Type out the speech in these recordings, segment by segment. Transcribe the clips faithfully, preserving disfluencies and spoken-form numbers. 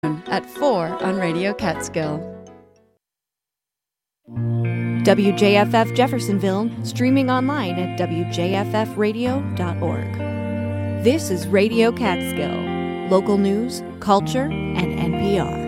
at four on Radio Catskill. W J F F Jeffersonville, streaming online at w j f f radio dot org. This is Radio Catskill, local news, culture, and N P R.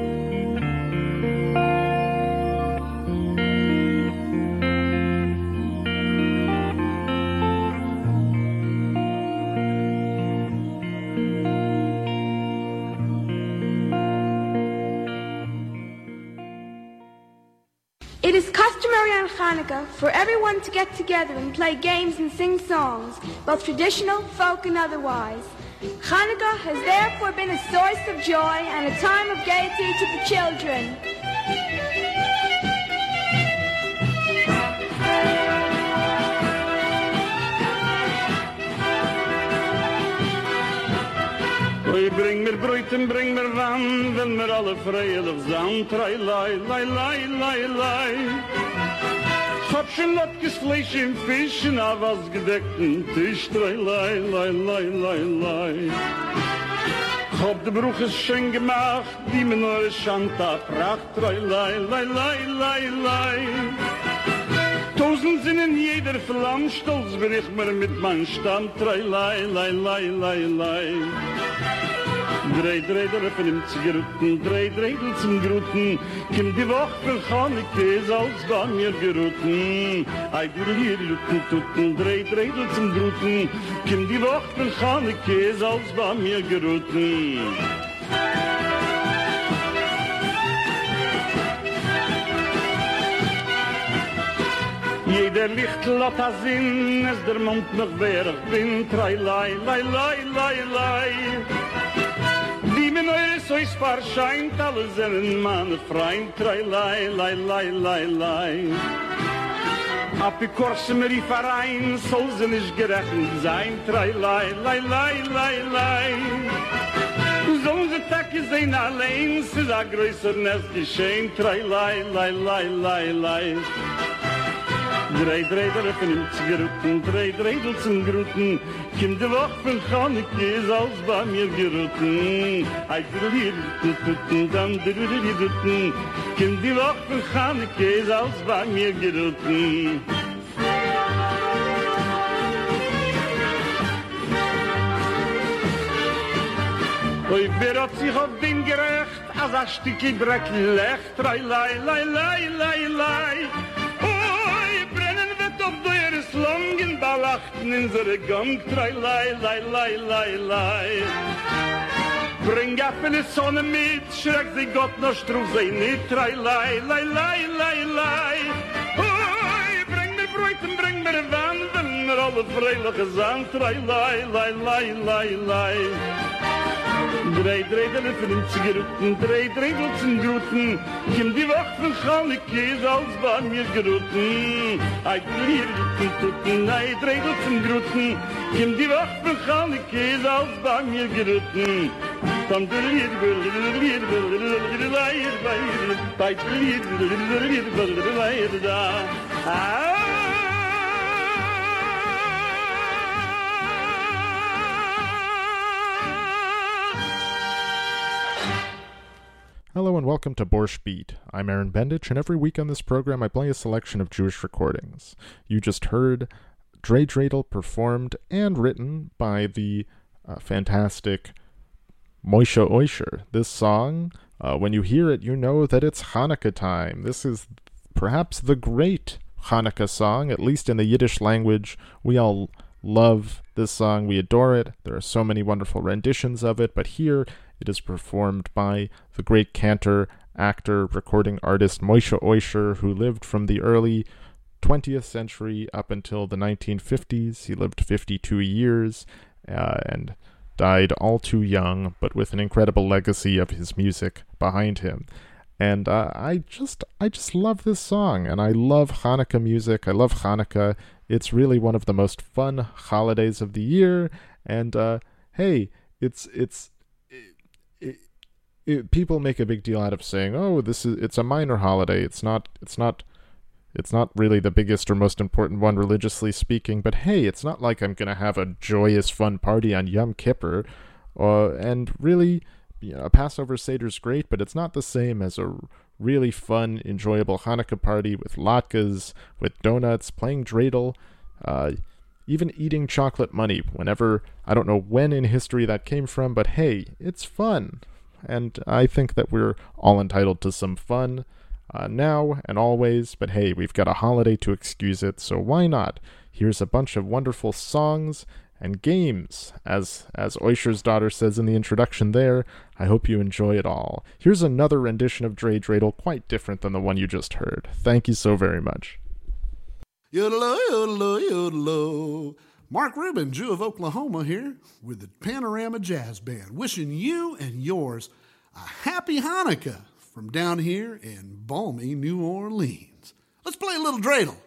It is customary on Hanukkah for everyone to get together and play games and sing songs, both traditional, folk, and otherwise. Hanukkah has therefore been a source of joy and a time of gaiety to the children. Oy, bring mir brood en bring mir wijn, wenn mir alle vrijelijk zijn. Trai, lai, lai, lai, lai, lai. Hab schon Latkes Fleisch im Fisch und a was gedeckten Tisch. Trai, lai, lai, lai, lai, lai. Hab de Bruches schön gemacht, wie mir neue Schanta pracht. Trai, lai, lai, lai, lai, lai. Tausend sind in jeder Flamme, stolz bin ich mir mit mein Stamm. Trai, lai, lai, lai, lai, lai. Drei Dreidel von ihm zu geruten, drei Dreidel zum Gruten. Kim die Woche von Chaneke ist als bei mir geruten. Ei will hier luten, tuten, drei Dreidel zum Gruten. Kim die Woche von Chaneke ist als bei mir geruten. Jeder Licht hat a Sinn, es der Mond noch wer ich bin. Trei, lai, lai, lai, lai, lai. Wie mir neue Sois verscheint, alle sind meine Freund. Trei, lai, lai, lai, lai, lai. Apikorse mir die Verein, soll sie nicht gerechnet sein. Trei, lai, lai, lai, lai, lai. Sollen sie Tage sehen allein, es ist ein größer Nest geschehen. Trei, lai, lai, lai, lai, lai. Drei Dreidel von ihm zu geruten, drei Dreidel zum Gruten. Kim de Woche von Chaneke ist als bei mir geruten. Ei will hier luten, dann will hier luten. Kim de Woche von Chaneke ist als bei mir geruten. Oi, wer hat sich auf den gerecht, als ein Stückchen Breck lecht. Lai, lai, lai, lai, lai, lai. Langen Ballachten in seine Gang, drei lai, lai, lai, lai, lai. Bring Apfel Sonne mit, schreck sie Gott noch struf sie nicht, drei lai, lai, lai, lai, lai. Oi, bring mir Brötchen, bring mir Wein, wenn mir alle freiliche sind, drei lai, lai, lai, lai, lai. Drei Dreidel von ihm zu geruten, drei Dreidel zum Gruten. Kim die Woche von Chaneke ist als bei mir geruten. Ei will hier tuten, ei Dreidel zum Gruten. Kim die Woche von Chaneke ist als bei mir geruten. Dann will hier, will hier, will hier, will hier, bei hier, will hier, will hier, da. Hello and welcome to Borscht Beat. I'm Aaron Bendich, and every week on this program I play a selection of Jewish recordings. You just heard Drei Dreidel performed and written by the uh, fantastic Moshe Oisher. This song, uh, when you hear it, you know that it's Hanukkah time. This is perhaps the great Hanukkah song, at least in the Yiddish language. We all love this song. We adore it. There are so many wonderful renditions of it, but here it is performed by the great cantor, actor, recording artist Moshe Oisher, who lived from the early twentieth century up until the nineteen fifties. He lived fifty-two years uh, and died all too young, but with an incredible legacy of his music behind him. And uh, I just I just love this song, and I love Hanukkah music. I love Hanukkah. It's really one of the most fun holidays of the year. And uh, hey, it's it's it, it, people make a big deal out of saying, "Oh, this is it's a minor holiday. It's not it's not it's not really the biggest or most important one religiously speaking." But hey, it's not like I'm gonna have a joyous, fun party on Yom Kippur, uh, and really. you know, a Passover Seder's great, but it's not the same as a really fun, enjoyable Hanukkah party with latkes, with donuts, playing dreidel, uh, even eating chocolate money whenever, I don't know when in history that came from, but hey, it's fun. And I think that we're all entitled to some fun uh, now and always, but hey, we've got a holiday to excuse it, so why not? Here's a bunch of wonderful songs and games, as as Oisher's daughter says in the introduction there. I hope you enjoy it all. Here's another rendition of Dre Dreidel, quite different than the one you just heard. Thank you so very much. Yodel-o, yodel-o, yodel-o. Mark Rubin, Jew of Oklahoma here with the Panorama Jazz Band, wishing you and yours a happy Hanukkah from down here in balmy New Orleans. Let's play a little dreidel.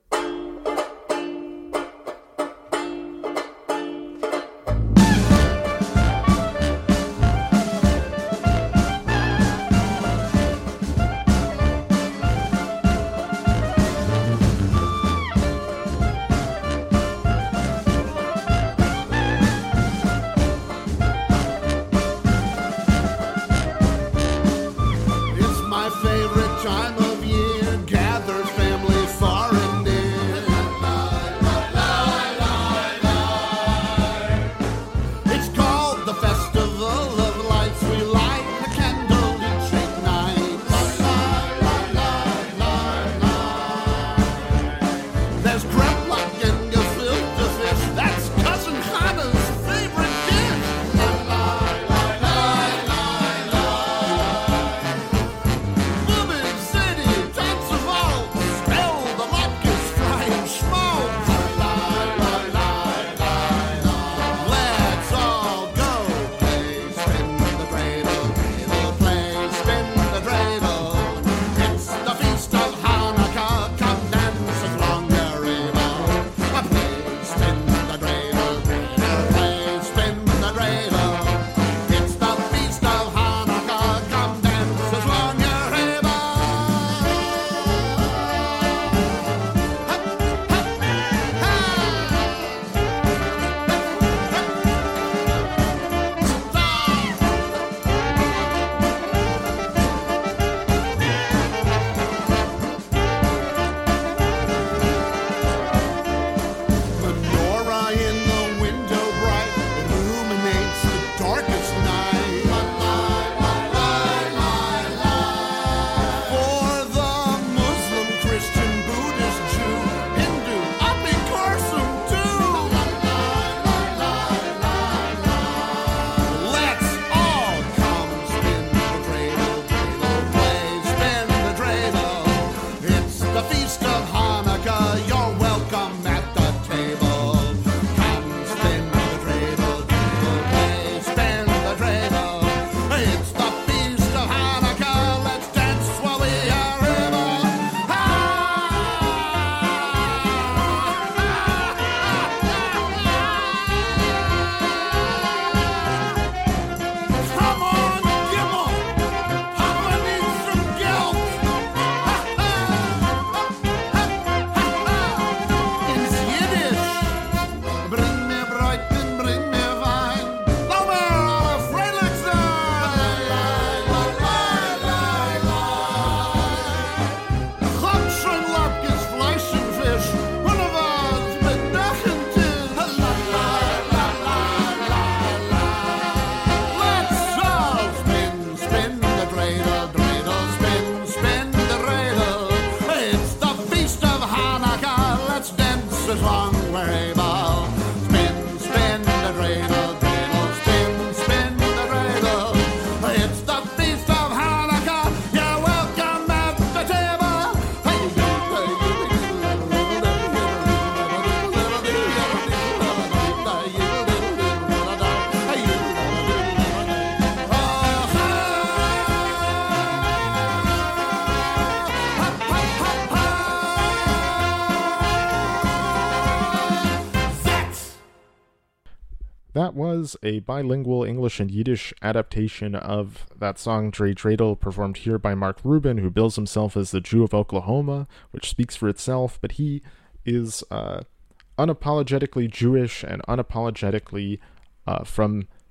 That was a bilingual English and Yiddish adaptation of that song Dre Dreidel, performed here by Mark Rubin, who bills himself as the Jew of Oklahoma, which speaks for itself, but he is uh, unapologetically Jewish and unapologetically uh, from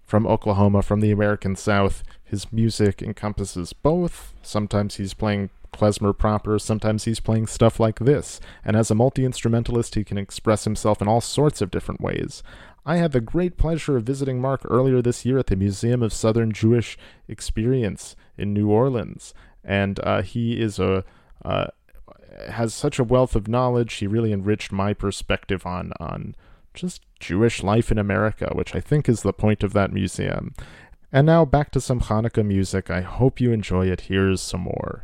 from Oklahoma, from the American South. His music encompasses both. Sometimes he's playing klezmer proper, sometimes he's playing stuff like this, and as a multi-instrumentalist he can express himself in all sorts of different ways. I had the great pleasure of visiting Mark earlier this year at the Museum of Southern Jewish Experience in New Orleans, and uh, he is a uh, has such a wealth of knowledge. He really enriched my perspective on on just Jewish life in America, which I think is the point of that museum. And now back to some Hanukkah music. I hope you enjoy it. Here's some more.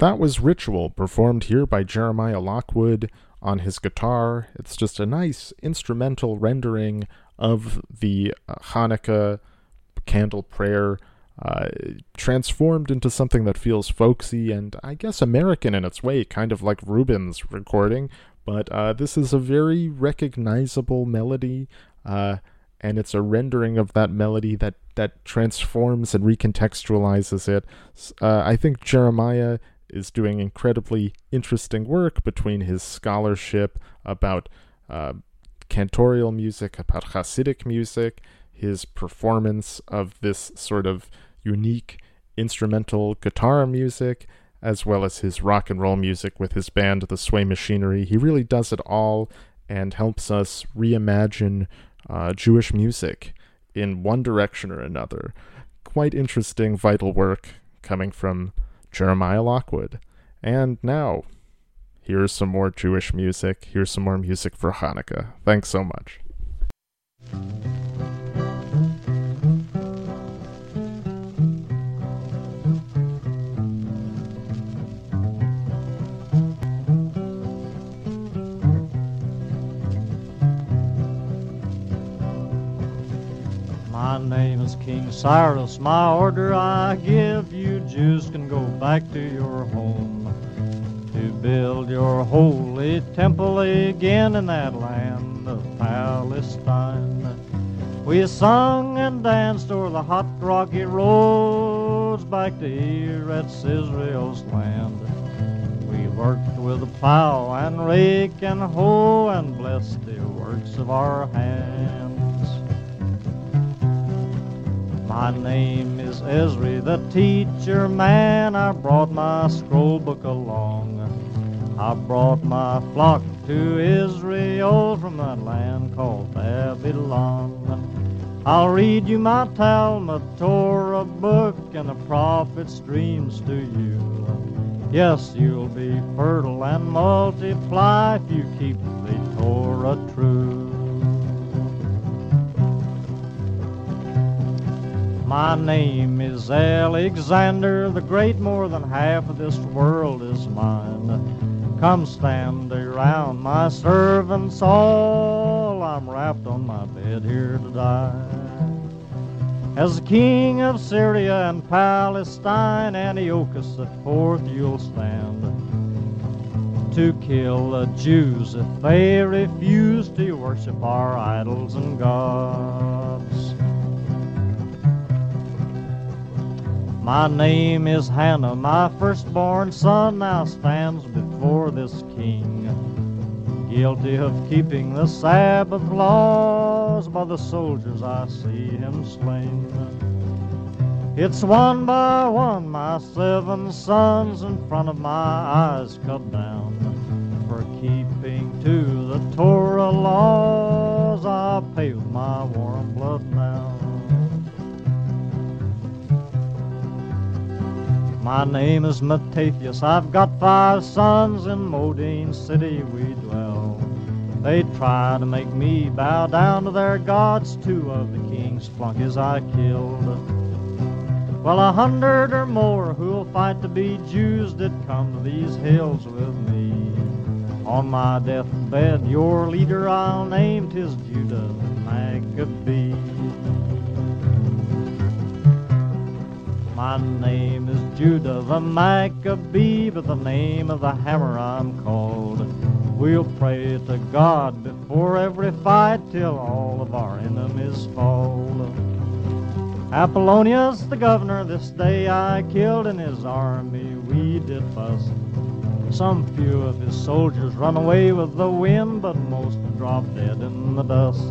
that was Ritual, performed here by Jeremiah Lockwood on his guitar. It's just a nice instrumental rendering of the uh, Hanukkah candle prayer, uh, transformed into something that feels folksy and I guess American in its way, kind of like Rubin's recording. But uh, this is a very recognizable melody, uh, and it's a rendering of that melody that, that transforms and recontextualizes it. Uh, I think Jeremiah is doing incredibly interesting work between his scholarship about uh, cantorial music, about Hasidic music, his performance of this sort of unique instrumental guitar music, as well as his rock and roll music with his band, The Sway Machinery. He really does it all and helps us reimagine uh, Jewish music in one direction or another. Quite interesting, vital work coming from Jeremiah Lockwood. And now, here's some more Jewish music. Here's some more music for Hanukkah. Thanks so much. My name is King Cyrus, my order I give. You Jews can go back to your home to build your holy temple again in that land of Palestine. We sung and danced o'er the hot rocky roads back to Eretz Israel's land. We worked with a plow and rake and hoe and blessed the works of our hands. My name is Ezri, the teacher man. I brought my scroll book along. I brought my flock to Israel from that land called Babylon. I'll read you my Talmud, Torah book, and the prophet's dreams to you. Yes, you'll be fertile and multiply if you keep the Torah true. My name is Alexander the Great, more than half of this world is mine. Come stand around my servants all, I'm wrapped on my bed here to die. As the king of Syria and Palestine, Antiochus at forth you'll stand to kill the Jews if they refuse to worship our idols and gods. My name is Hannah, my firstborn son now stands before this king, guilty of keeping the Sabbath laws. By the soldiers I see him slain. It's one by one my seven sons in front of my eyes cut down. For keeping to the Torah laws, I pay with my warm blood now. My name is Mattathias, I've got five sons, in Modine city we dwell. They try to make me bow down to their gods, two of the king's flunkies I killed. Well, a hundred or more who'll fight to be Jews did come to these hills with me. On my deathbed your leader I'll name, 'tis Judah the Maccabee. My name is Judah the Maccabee, but the name of the hammer I'm called. We'll pray to God before every fight till all of our enemies fall. Apollonius the governor this day I killed, in his army we did bust. Some few of his soldiers run away with the wind, but most dropped dead in the dust.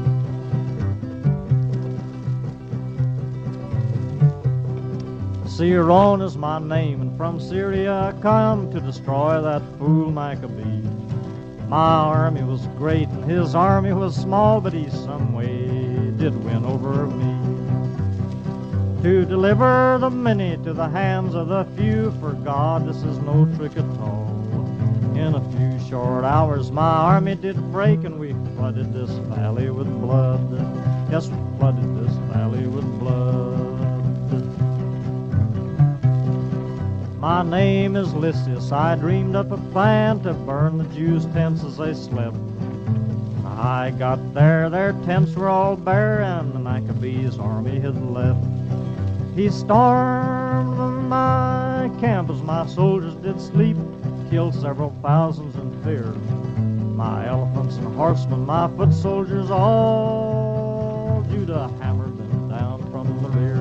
Seron is my name, and from Syria I come to destroy that fool Maccabee. My army was great, and his army was small, but he some way did win over me. To deliver the many to the hands of the few, for God this is no trick at all. In a few short hours my army did break, and we flooded this valley with blood. Yes, we flooded this valley with blood. My name is Lysias. I dreamed up a plan to burn the Jews' tents as they slept. I got there, their tents were all bare, and the Maccabees' army had left. He stormed my camp as my soldiers did sleep, killed several thousands in fear. My elephants and horsemen, my foot soldiers, all Judah hammered them down from the rear.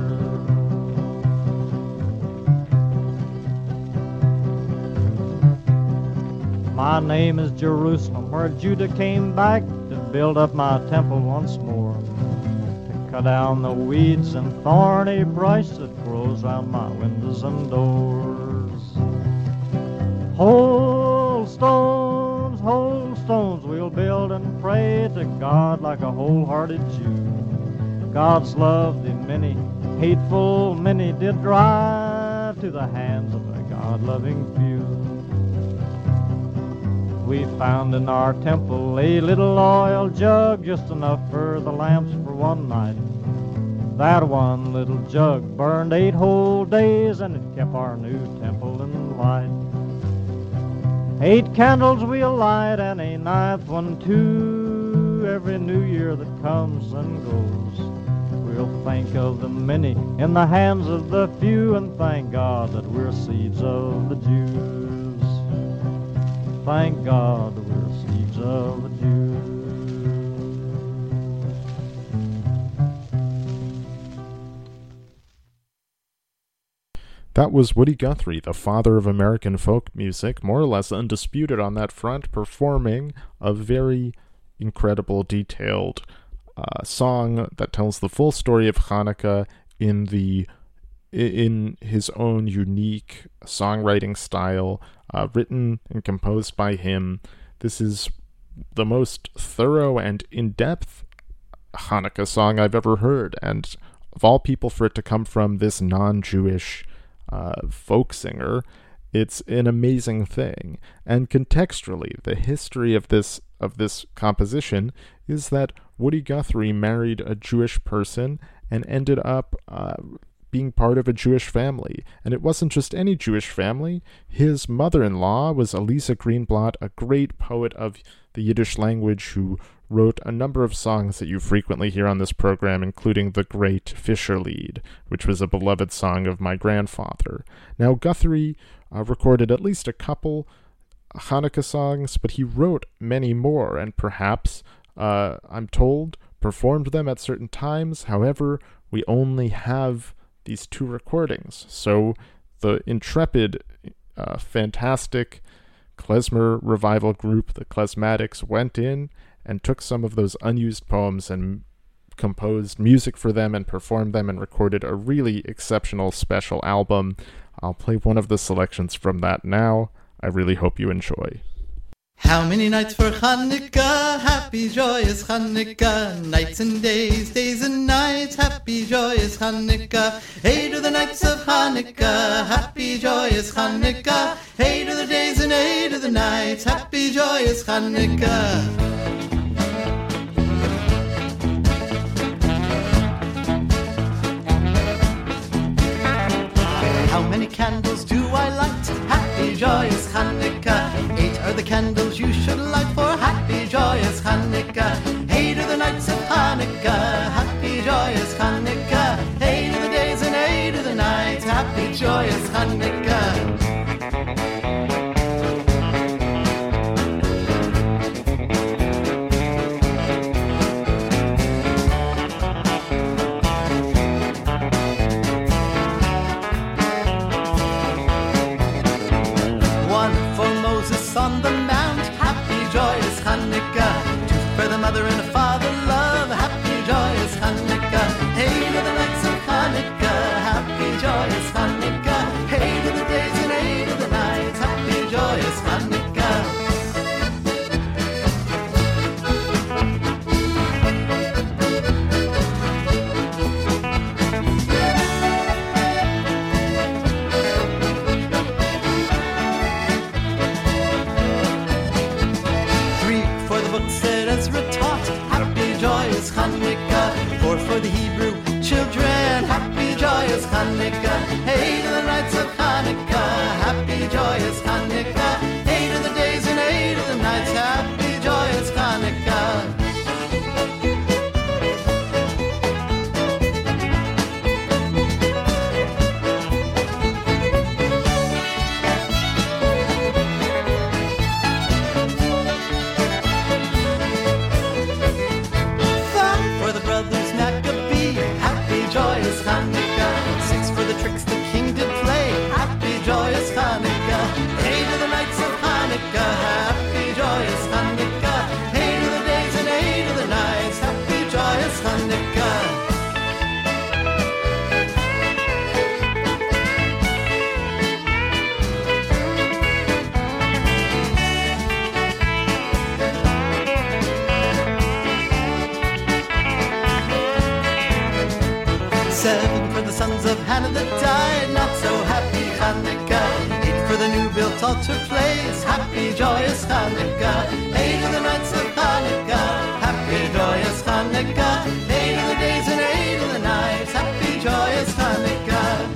My name is Jerusalem, where Judah came back to build up my temple once more, to cut down the weeds and thorny brush that grows round my windows and doors. Whole stones, whole stones we'll build and pray to God like a wholehearted Jew. God's love the many, hateful many did drive to the hands of the God-loving few. We found in our temple a little oil jug, just enough for the lamps for one night. That one little jug burned eight whole days, and it kept our new temple in light. Eight candles we'll light, and a ninth one too, every new year that comes and goes. We'll think of the many in the hands of the few, and thank God that we're seeds of the Jews. Thank God we're seeds of the Jews. That was Woody Guthrie, the father of American folk music, more or less undisputed on that front, performing a very incredible, detailed uh, song that tells the full story of Hanukkah in the in his own unique songwriting style, uh, written and composed by him. This is the most thorough and in-depth Hanukkah song I've ever heard, and of all people for it to come from this non-Jewish uh, folk singer, it's an amazing thing. And contextually, the history of this of this composition is that Woody Guthrie married a Jewish person and ended up uh, being part of a Jewish family. And it wasn't just any Jewish family. His mother-in-law was Elisa Greenblatt, a great poet of the Yiddish language who wrote a number of songs that you frequently hear on this program, including the great Fisher Lied, which was a beloved song of my grandfather. Now, Guthrie uh, recorded at least a couple Hanukkah songs, but he wrote many more, and perhaps, uh, I'm told, performed them at certain times. However, we only have these two recordings. So the intrepid, uh, fantastic klezmer revival group, the Klezmatics, went in and took some of those unused poems and composed music for them and performed them and recorded a really exceptional special album. I'll play one of the selections from that now. I really hope you enjoy. How many nights for Hanukkah, happy, joyous Hanukkah, nights and days, days and nights, happy, joyous Hanukkah. Hey to the nights of Hanukkah, happy, joyous Hanukkah. Hey to the days and hey to the nights, happy, joyous Hanukkah. How many candles do I light? Happy, joyous Hanukkah. Eight are the candles you should light for happy, joyous Hanukkah. Hey to the nights of Hanukkah, happy, joyous Hanukkah. Hey to the days and hey to the nights, happy, joyous Hanukkah. On the mount, happy, joyous Hanukkah. Two for the mother and father love, happy, joyous Hanukkah. Hey to the nights of Hanukkah, happy, joyous Hanukkah. Hey to the days and hey to the nights, happy, joyous Hanukkah. Hanukkah, four for the Hebrew children, happy, joyous Hanukkah. Hey to the nights of Hanukkah, happy, Seven for the sons of Hannah that died, not so happy Hanukkah. Eight for the new built altar place, happy joyous Hanukkah. Eight of the nights of Hanukkah, happy joyous Hanukkah. Eight of the days and eight of the nights, happy joyous Hanukkah.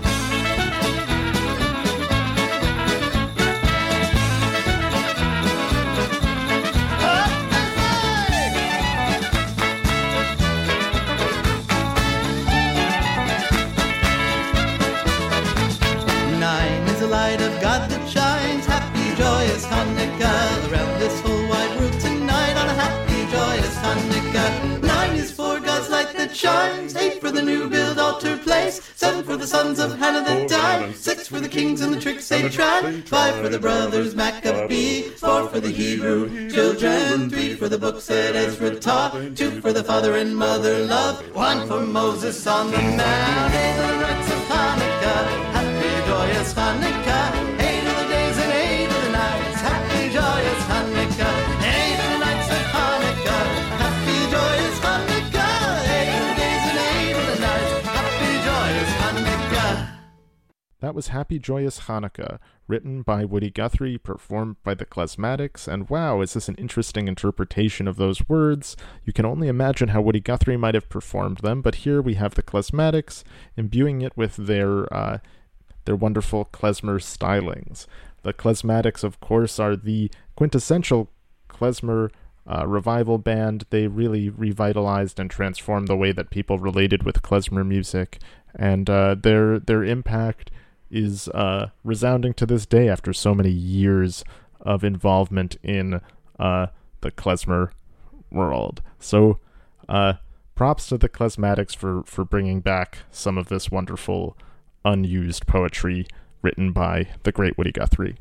Light of God that shines, happy joyous Hanukkah. Around this whole wide world tonight on a happy joyous Hanukkah. Nine is for God's light that shines, eight for the new build altar place, seven for the sons of Hannah that died, six for the kings and the tricks they tried, five for the brothers Maccabee, four for the Hebrew children, three for the books that Ezra taught, two for the father and mother love, one for Moses on the mount. Eight of the rites of Hanukkah, happy joyous Hanukkah. Eight of the days and eight of the nights, happy joyous Hanukkah. Eight of the nights of Hanukkah, happy joyous Hanukkah. Eight of the days and eight of the nights, happy joyous Hanukkah. That was Happy Joyous Hanukkah, written by Woody Guthrie, performed by the Klezmatics, and wow, is this an interesting interpretation of those words. You can only imagine how Woody Guthrie might have performed them, but here we have the Klezmatics imbuing it with their uh, their wonderful klezmer stylings. The Klezmatics, of course, are the quintessential klezmer uh, revival band. They really revitalized and transformed the way that people related with klezmer music, and uh, their their impact is uh, resounding to this day after so many years of involvement in uh, the klezmer world. So, uh, props to the Klezmatics for, for bringing back some of this wonderful unused poetry written by the great Woody Guthrie.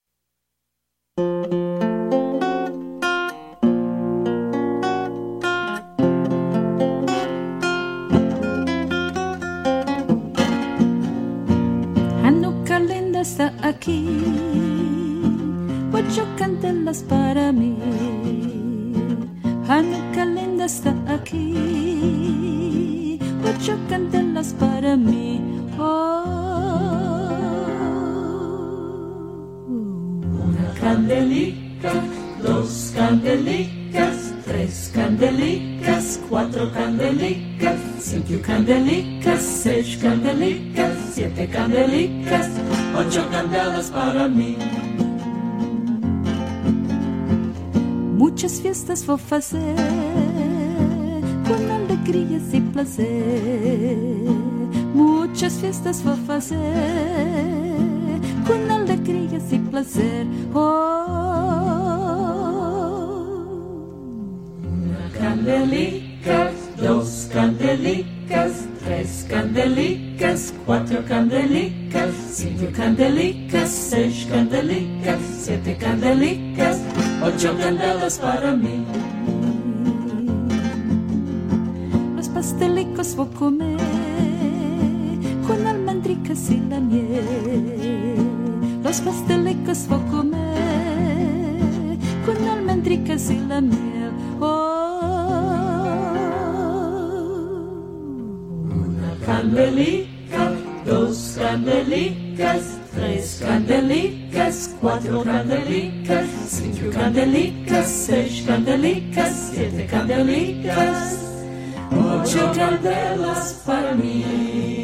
Está aquí, ocho candelas para mí. Hanukkah linda está aquí, ocho candelas para mí. Oh, una candelica, dos candelicas, tres candelicas, cuatro candelicas, cinco candelicas, seis candelicas, siete candelicas, ocho candelas para mí. Muchas fiestas vou fazer com alegrias e prazer. Muchas fiestas vou fazer com alegrias e prazer. Oh, uma candelica, dos candelicas, tres candelicas, cuatro candelicas, cinco candelicas, seis candelicas, siete candelicas, ocho candelas para mí. Los pastelicos voy a comer con almendricas y la miel. Los pastelicos voy a comer con almendricas y la miel. Oh, una candelica, dos candelicas, tres candelicas, cuatro candelicas, cinco candelicas, seis candelicas, siete candelicas, ocho candelas para mí.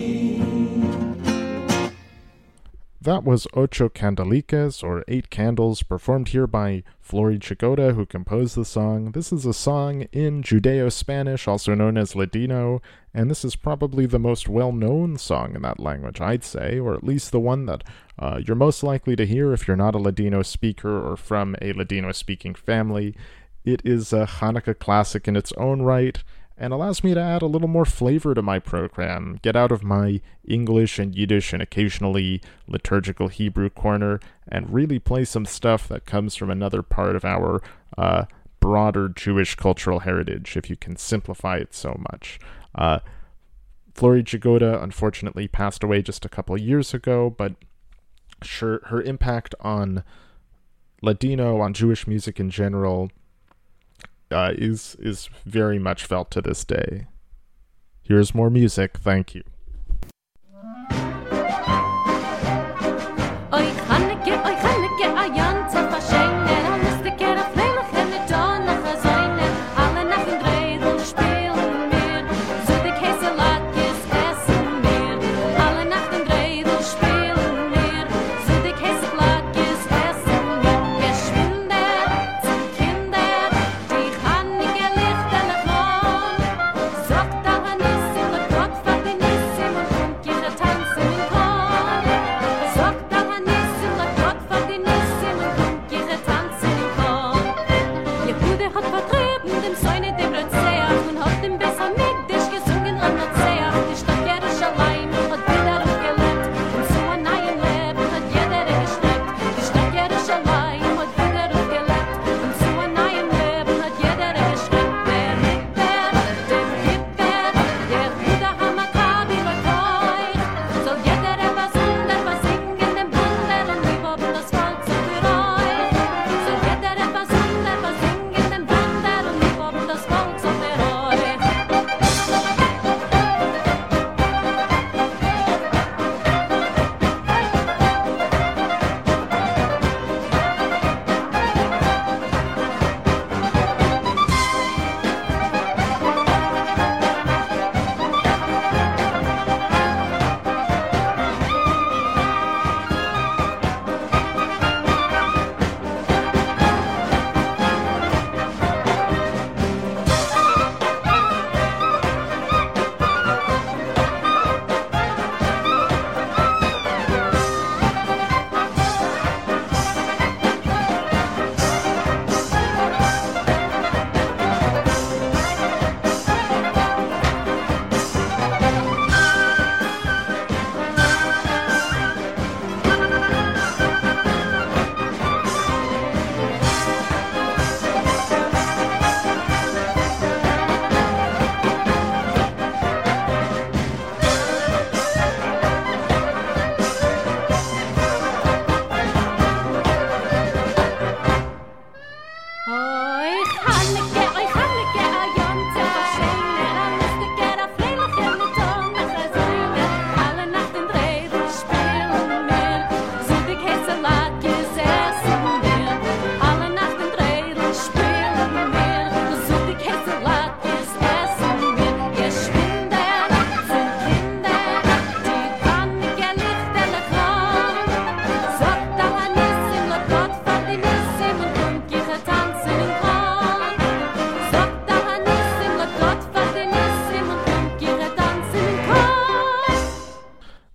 That was Ocho Candelicas, or Eight Candles, performed here by Flory Chigoda, who composed the song. This is a song in Judeo-Spanish, also known as Ladino, and this is probably the most well-known song in that language, I'd say, or at least the one that uh, you're most likely to hear if you're not a Ladino speaker or from a Ladino-speaking family. It is a Hanukkah classic in its own right, and allows me to add a little more flavor to my program, get out of my English and Yiddish and occasionally liturgical Hebrew corner, and really play some stuff that comes from another part of our uh, broader Jewish cultural heritage, if you can simplify it so much. Uh, Flory Chigoda unfortunately passed away just a couple years ago, but sure, her impact on Ladino, on Jewish music in general, Uh, is is very much felt to this day. Here's more music, thank you.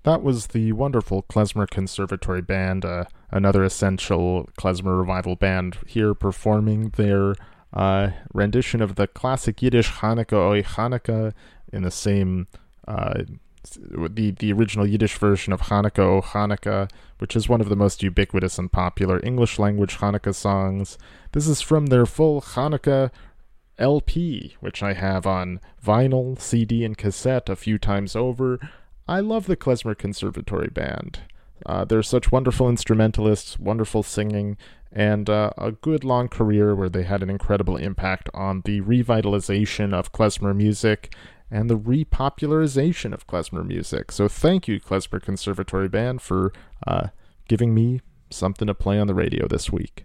That was the wonderful Klezmer Conservatory Band, uh, another essential Klezmer revival band, here performing their uh, rendition of the classic Yiddish Chanukah Oy Chanukah in the same, uh, the, the original Yiddish version of Chanukah O Chanukah, which is one of the most ubiquitous and popular English-language Chanukah songs. This is from their full Chanukah L P, which I have on vinyl, C D, and cassette a few times over. I love the Klezmer Conservatory Band. Uh, they're such wonderful instrumentalists, wonderful singing, and uh, a good long career where they had an incredible impact on the revitalization of klezmer music and the repopularization of klezmer music. So thank you, Klezmer Conservatory Band, for uh, giving me something to play on the radio this week.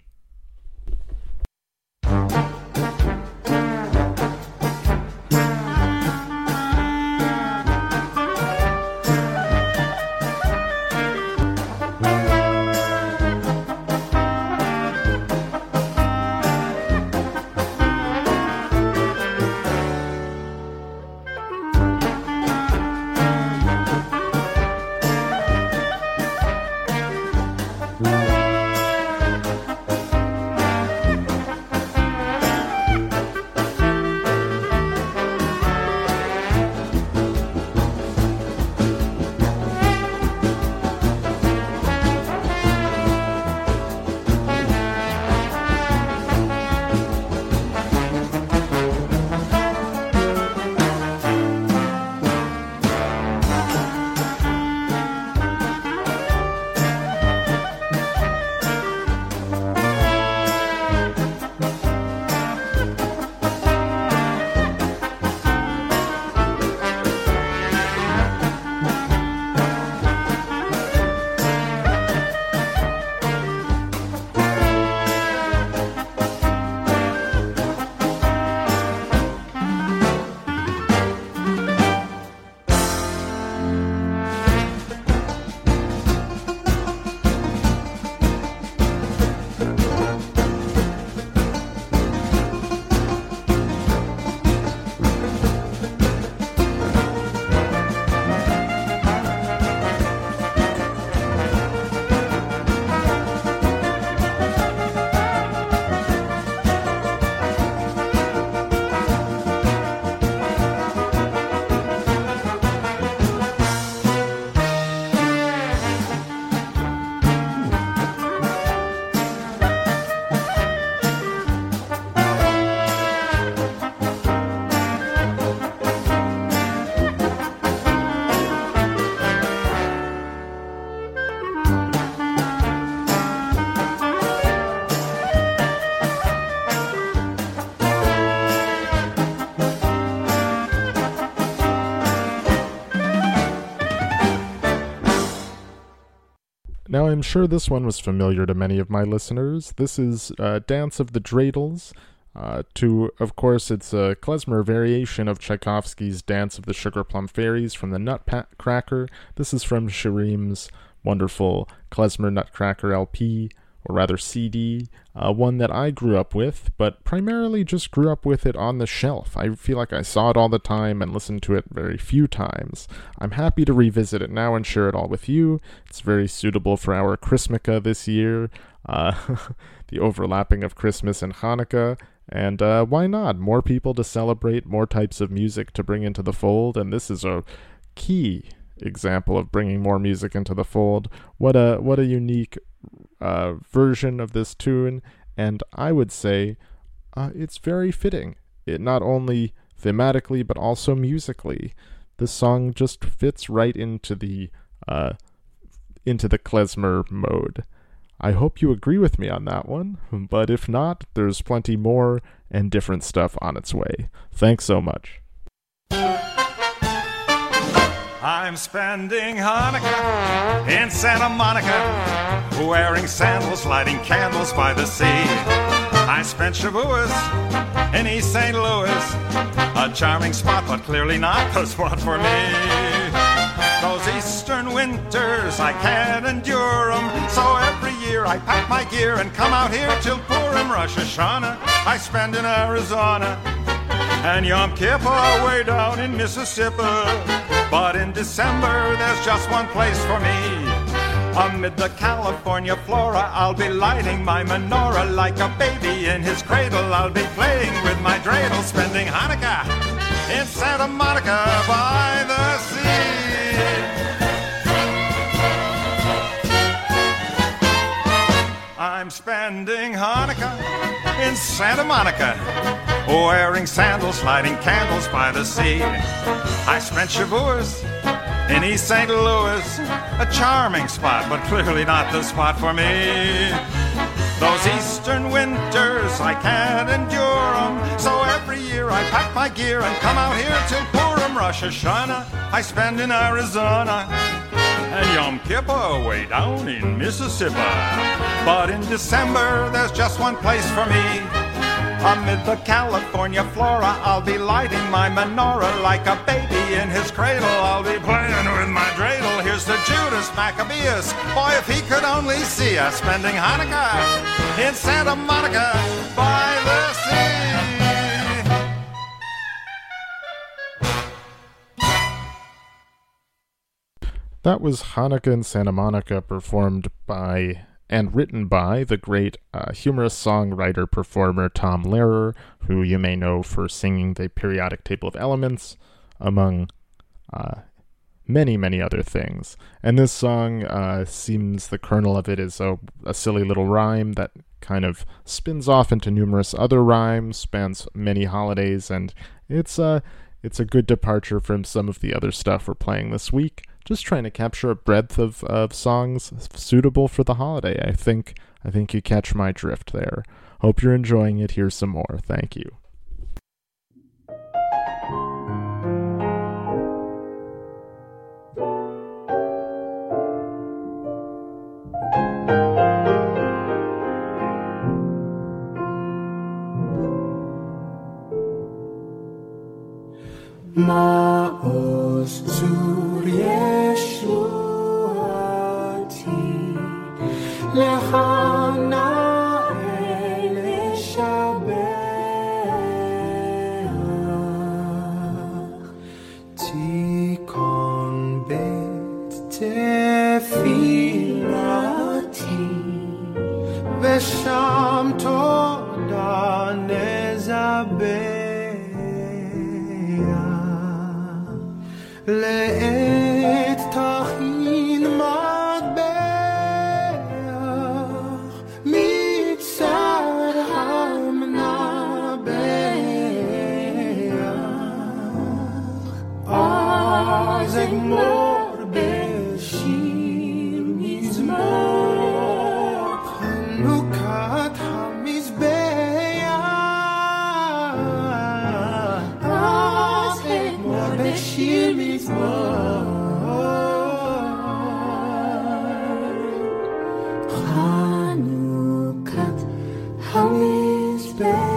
Now, I'm sure this one was familiar to many of my listeners. This is uh, Dance of the Dreidels. Uh, to, of course, it's a klezmer variation of Tchaikovsky's Dance of the Sugar Plum Fairies from the Nutcracker. This is from Shirim's wonderful klezmer Nutcracker L P, or rather C D, uh, one that I grew up with, but primarily just grew up with it on the shelf. I feel like I saw it all the time and listened to it very few times. I'm happy to revisit it now and share it all with you. It's very suitable for our Chrismica this year, uh, the overlapping of Christmas and Hanukkah, and uh, why not? More people to celebrate, more types of music to bring into the fold, and this is a key example of bringing more music into the fold. What a what a unique Uh, version of this tune, and I would say uh, it's very fitting. It not only thematically but also musically. This song just fits right into the uh, into the klezmer mode. I hope you agree with me on that one, but if not, there's plenty more and different stuff on its way. Thanks so much. I'm spending Hanukkah in Santa Monica, wearing sandals, lighting candles by the sea. I spent Shavuos in East Saint Louis, a charming spot, but clearly not the spot for me. Those eastern winters, I can't endure them, so every year I pack my gear and come out here till Purim. Rosh Hashanah I spend in Arizona, and Yom Kippur way down in Mississippi. But in December, there's just one place for me. Amid the California flora, I'll be lighting my menorah like a baby in his cradle. I'll be playing with my dreidel, spending Hanukkah in Santa Monica by the sea. I'm spending Hanukkah in Santa Monica, wearing sandals, lighting candles by the sea. I spent Shavuos in East Saint Louis, a charming spot, but clearly not the spot for me. Those eastern winters, I can't endure them, so every year I pack my gear and come out here till Purim. Rosh Hashanah I spend in Arizona, and Yom Kippur way down in Mississippi. But in December, there's just one place for me. Amid the California flora, I'll be lighting my menorah like a baby in his cradle. I'll be playing with my dreidel. Here's the Judas Maccabeus. Boy, if he could only see us spending Hanukkah in Santa Monica by the sea. That was Hanukkah in Santa Monica, performed by and written by the great uh, humorous songwriter performer Tom Lehrer, who you may know for singing the periodic table of elements, among uh, many, many other things. And this song uh, seems the kernel of it is a, a silly little rhyme that kind of spins off into numerous other rhymes, spans many holidays, and it's a, it's a good departure from some of the other stuff we're playing this week. Just trying to capture a breadth of, of songs suitable for the holiday. I think I think you catch my drift there. Hope you're enjoying it. Here's some more. Thank you. Ma'oz zur Yeshuati Lechana el Shabeach Tikon bet tefilati Vesham toda nezabeh לעת תכין מטבח מצד המנבח אז אגמור בשיר מזמור חנוכת המזבח אז אגמור בשיר Chanukat HaMizbeach.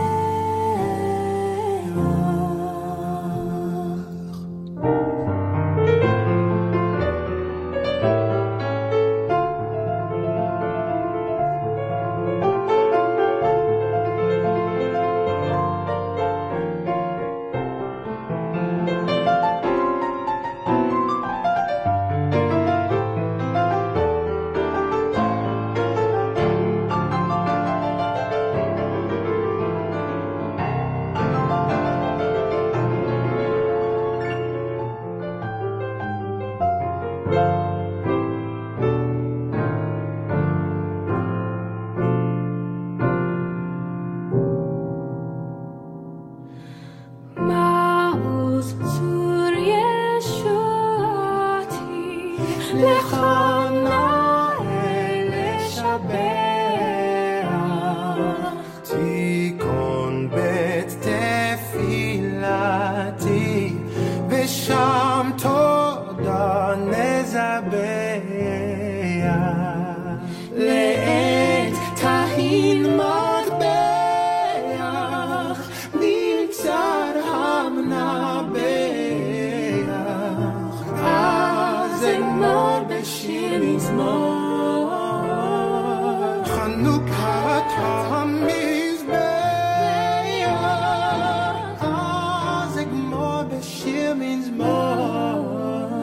Means more.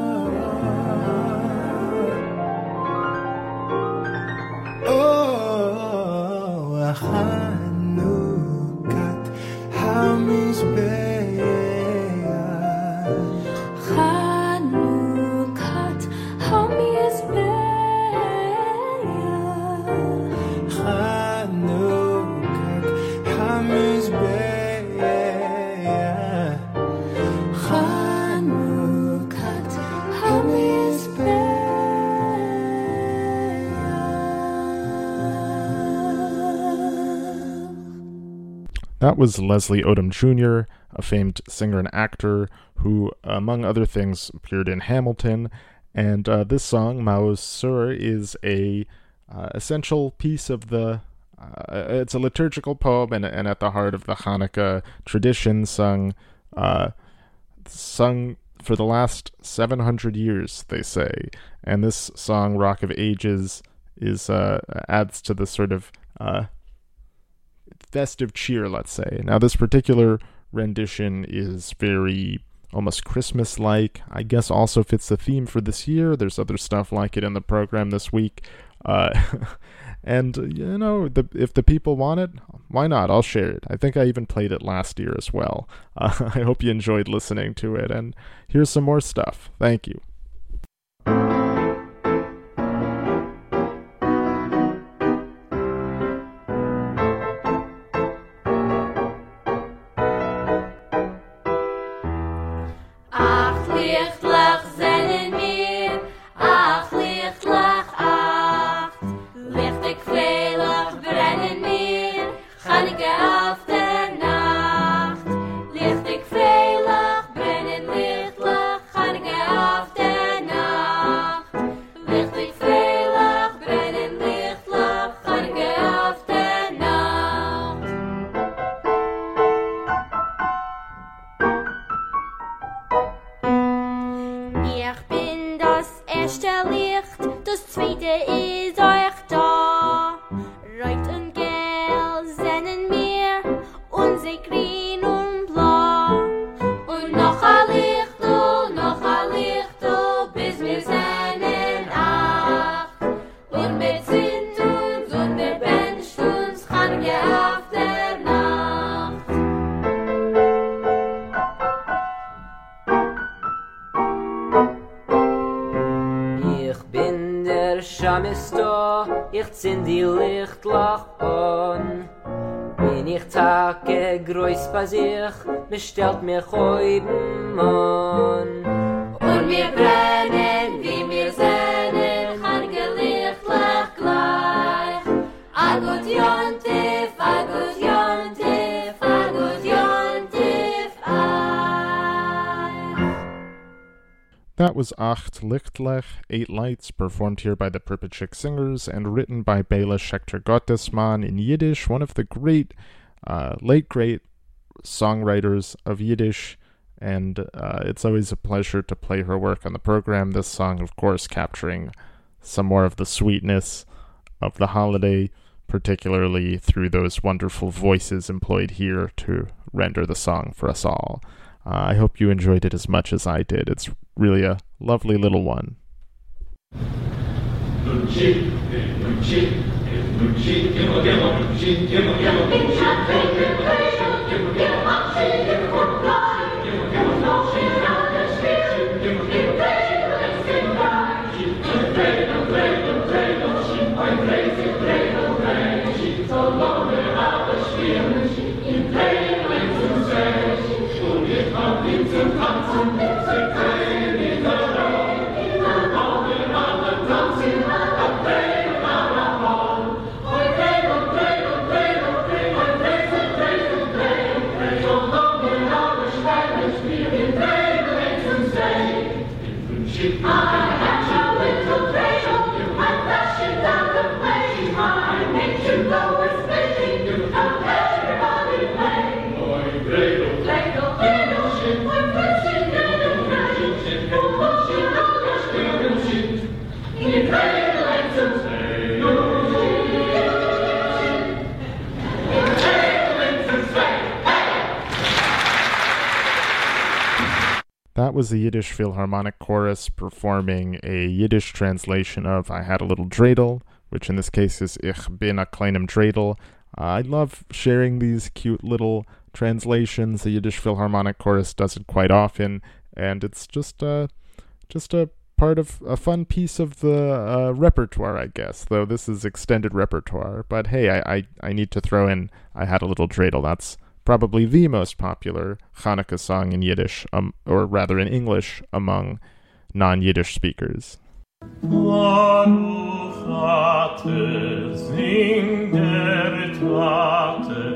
That was Leslie Odom Junior, a famed singer and actor who, among other things, appeared in Hamilton. And uh, this song, Maoz Sur, is a uh, essential piece of the... Uh, it's a liturgical poem and, and at the heart of the Hanukkah tradition, sung, uh, sung for the last seven hundred years, they say. And this song, Rock of Ages, is uh, adds to the sort of... Uh, festive cheer, let's say. Now, this particular rendition is very almost Christmas-like. I guess also fits the theme for this year. There's other stuff like it in the program this week. Uh, and, you know, the, if the people want it, why not? I'll share it. I think I even played it last year as well. Uh, I hope you enjoyed listening to it. And here's some more stuff. Thank you. Ich zinn die Lichtlach an. Bin ich Tage groß bei sich, bestellt mir Häuben an. Und wir brennen, wie wir sehnen, Hanke Lichtlach gleich. A gut Jontif, a gut Jontif, a gut Jontif, eich. That was Acht Lichtlech, Eight Lights, performed here by the Pripyatchik Singers and written by Bela Schechter Gottesman in Yiddish, one of the great, uh, late great songwriters of Yiddish, and uh, it's always a pleasure to play her work on the program. This song, of course, capturing some more of the sweetness of the holiday, particularly through those wonderful voices employed here to render the song for us all. Uh, I hope you enjoyed it as much as I did. It's really a lovely little one. That was the Yiddish Philharmonic Chorus performing a Yiddish translation of I Had a Little Dreidel, which in this case is Ich bin a kleinem Dreidel. Uh, I love sharing these cute little translations. The Yiddish Philharmonic Chorus does it quite often, and it's just, uh, just a part of a fun piece of the uh, repertoire, I guess, though this is extended repertoire. But hey, I, I, I need to throw in I Had a Little Dreidel. That's probably the most popular Hanukkah song in Yiddish, um, or rather in English, among non-Yiddish speakers. Baruch ate, sing der Tate,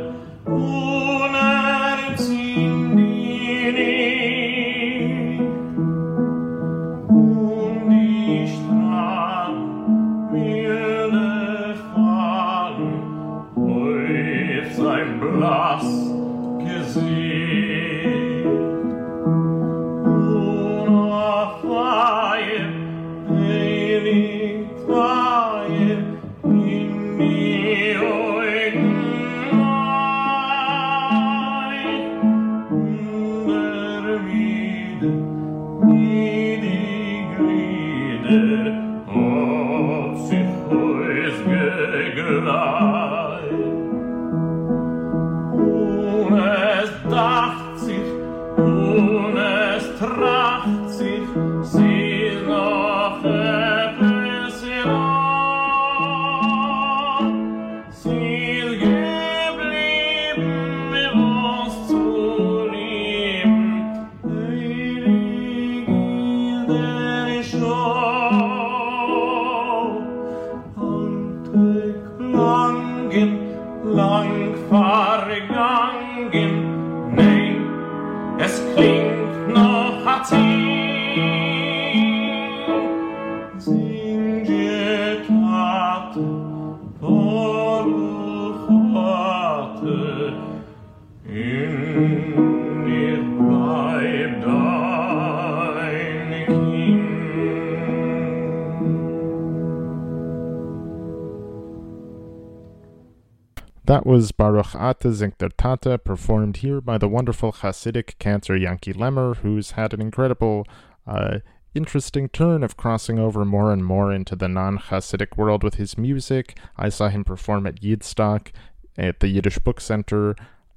That was Baruch Ata Singt der Tata, performed here by the wonderful Hasidic cantor Yanki Lemmer, who's had an incredible, uh, interesting turn of crossing over more and more into the non-Hasidic world with his music. I saw him perform at Yidstock at the Yiddish Book Center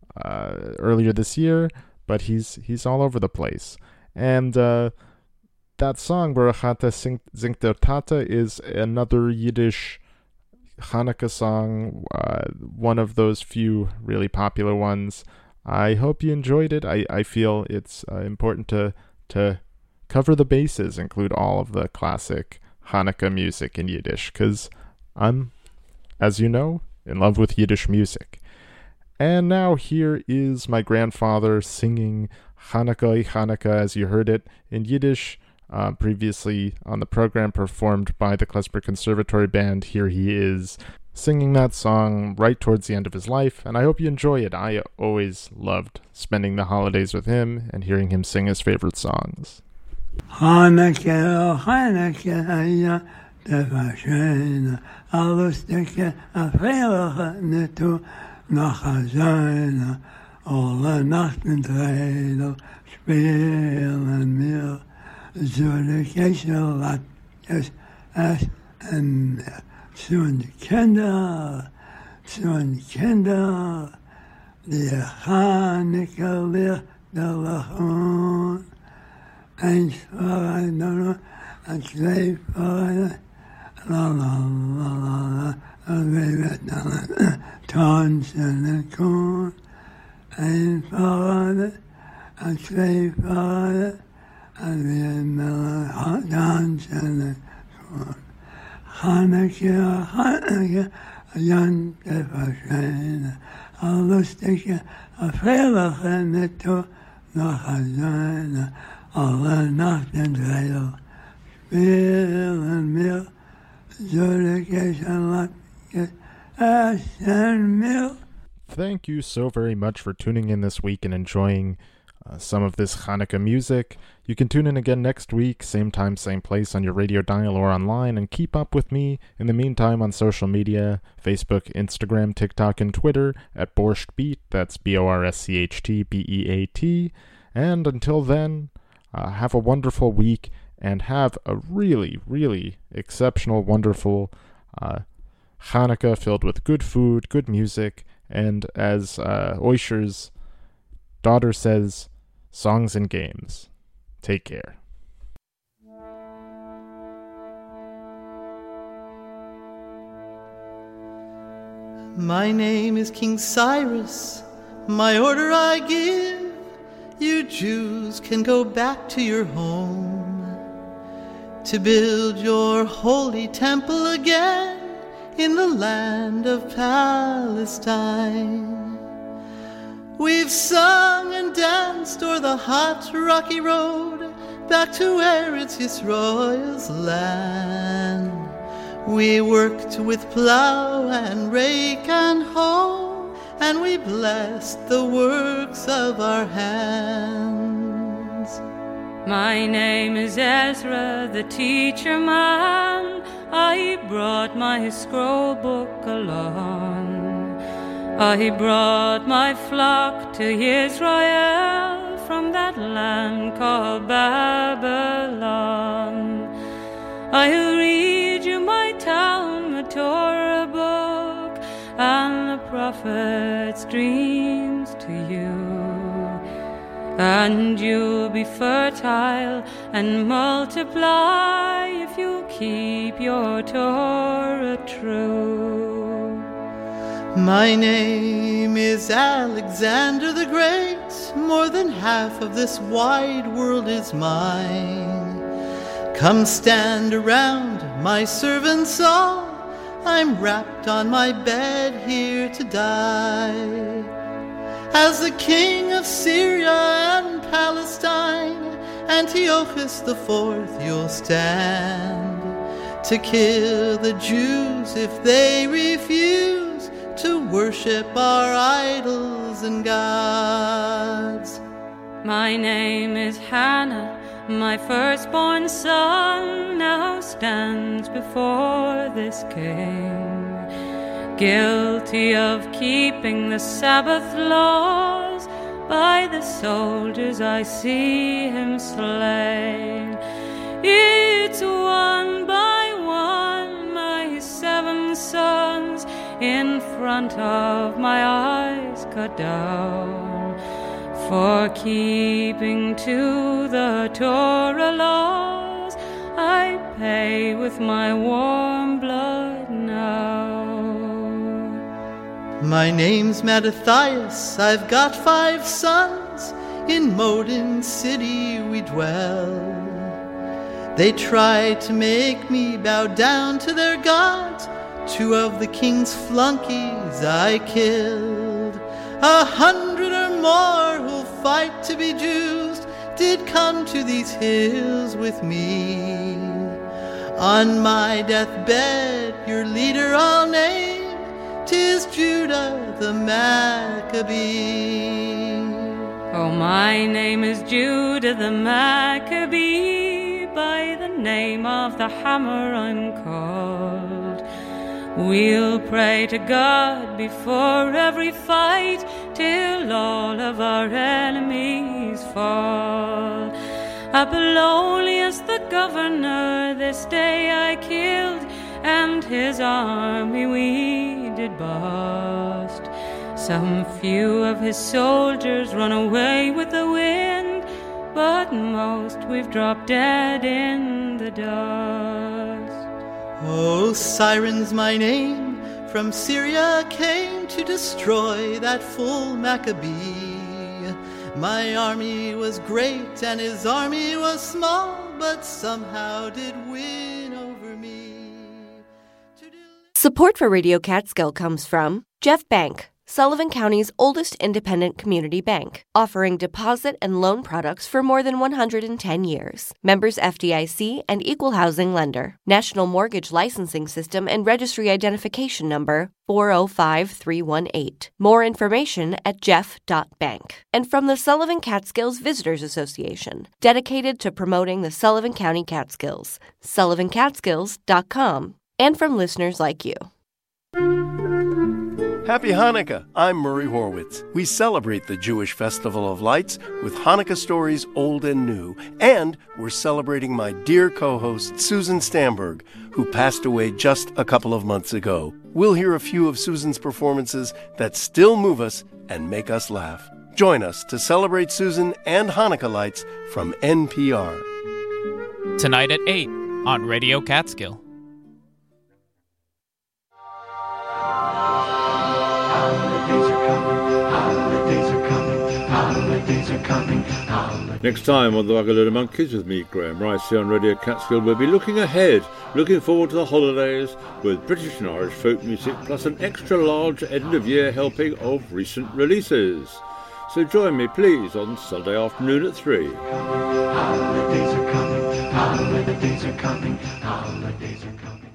uh, earlier this year, but he's he's all over the place. And uh, that song, Baruch Ata Singt der Tata, is another Yiddish Hanukkah song, uh, one of those few really popular ones. I hope you enjoyed it. I, I feel it's uh, important to to cover the bases, include all of the classic Hanukkah music in Yiddish, because I'm, as you know, in love with Yiddish music. And now here is my grandfather singing Hanukkah, Hanukkah, as you heard it in Yiddish. Uh, previously on the program, performed by the Klesmer Conservatory Band. Here he is singing that song right towards the end of his life, and I hope you enjoy it. I always loved spending the holidays with him and hearing him sing his favorite songs. Hanukkah, Hanukkah, ja, das war schön. Alles dicke, a freiliche Netto, noch a Söhne. Alle Nachten Trädel spielen mir. Zullen Kesel laat es es en zo'n kinder, zo'n kinder, die gaan ik alweer de lachen. Eens voor een donor, en twee voor een la la la la la, en we weten tons en een koon. Eens voor een, en twee voor een. And we miller dance and the Hanukkah, Hanukkah, a young devotion, a lustig, a freiliche Netto, noch a Söhne, alle Nachten Trädel, spielen mir, Zürich ein Land, essen mir. Thank you so very much for tuning in this week and enjoying Uh, some of this Hanukkah music. You can tune in again next week, same time, same place on your radio dial or online, and keep up with me in the meantime on social media, Facebook, Instagram, TikTok, and Twitter at Borscht Beat. That's B O R S C H T B E A T. And until then, uh, have a wonderful week and have a really, really exceptional, wonderful uh, Hanukkah filled with good food, good music, and as uh, Oisher's daughter says, songs and games. Take care. My name is King Cyrus. My order I give. You Jews can go back to your home to build your holy temple again in the land of Palestine. We've sung and danced o'er the hot, rocky road back to where it's Yisroel's land. We worked with plow and rake and hoe, and we blessed the works of our hands. My name is Ezra, the teacher man. I brought my scroll book along. I brought my flock to Israel from that land called Babylon. I'll read you my Talmud Torah book and the prophet's dreams to you. And you'll be fertile and multiply if you keep your Torah true. My name is Alexander the Great. More than half of this wide world is mine. Come stand around, my servants all. I'm wrapped on my bed here to die. As the king of Syria and Palestine, Antiochus the Fourth, you'll stand to kill the Jews if they refuse to worship our idols and gods. My name is Hannah, my firstborn son now stands before this king, guilty of keeping the Sabbath laws. By the soldiers I see him slain. It's one by one my seven sons in front of my eyes cut down, for keeping to the Torah laws. I pay with my warm blood now. My name's Mattathias, I've got five sons. In Modin city we dwell. They tried to make me bow down to their gods. Two of the king's flunkies I killed. A hundred or more who'll fight to be Jews did come to these hills with me. On my deathbed your leader I'll name. 'Tis Judah the Maccabee. Oh, my name is Judah the Maccabee. By the name of the hammer I'm called. We'll pray to God before every fight till all of our enemies fall. Apollonius the governor this day I killed, and his army we did bust. Some few of his soldiers run away with the wind, but most we've dropped dead in the dust. Oh, Siren's my name, from Syria came to destroy that full Maccabee. My army was great and his army was small, but somehow did win over me. Support for Radio Catskill comes from Jeff Bank, Sullivan County's oldest independent community bank, offering deposit and loan products for more than one hundred ten years. Members F D I C and Equal Housing Lender. National Mortgage Licensing System and Registry Identification Number four oh five three one eight. More information at jeff dot bank. And from the Sullivan Catskills Visitors Association, dedicated to promoting the Sullivan County Catskills, sullivan catskills dot com. And from listeners like you. Happy Hanukkah! I'm Murray Horwitz. We celebrate the Jewish Festival of Lights with Hanukkah stories old and new. And we're celebrating my dear co-host, Susan Stamberg, who passed away just a couple of months ago. We'll hear a few of Susan's performances that still move us and make us laugh. Join us to celebrate Susan and Hanukkah lights from N P R. Tonight at eight on Radio Catskill. Next time on The Waggaloo Monkeys with me, Graham Rice, here on Radio Catskill, we'll be looking ahead, looking forward to the holidays with British and Irish folk music, plus an extra large end-of-year helping of recent releases. So join me, please, on Sunday afternoon at three. Holidays are coming, holidays are coming, holidays are coming.